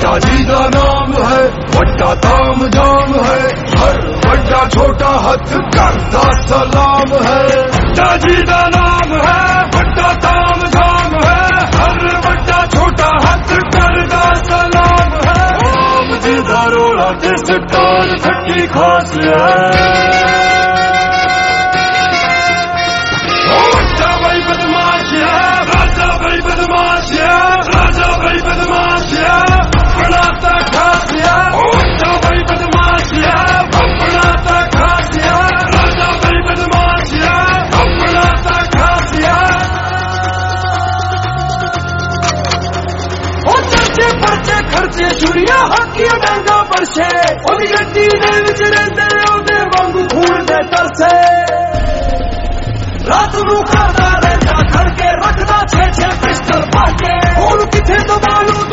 बड्डा जी दा नाम है, बड्डा ताम जाम है, हर बड्डा छोटा हथ करदा सलाम है। बड्डा जी दा नाम है, बड्डा ताम जाम है, हर बड्डा छोटा हथ करदा सलाम है। ओम जी दा रोला ते सरकार खट्टी खास है। राजा भाई बदमाशिया बनाता खासिया, राजा भाई बदमाशिया बनाता खासिया, राजा भाई बदमाशिया बनाता खासिया। ओ चर्चे पर्चे खर्चे छुरिया हाकिया डांगा बरसे, ओदी गड्डी दे विच रहिंदे ओदे वांगू खून दे तरसे। रात नूं करदा रहिंदा खड़के रखदा छे छे पिस्टल पाके, हुण किथे दबालू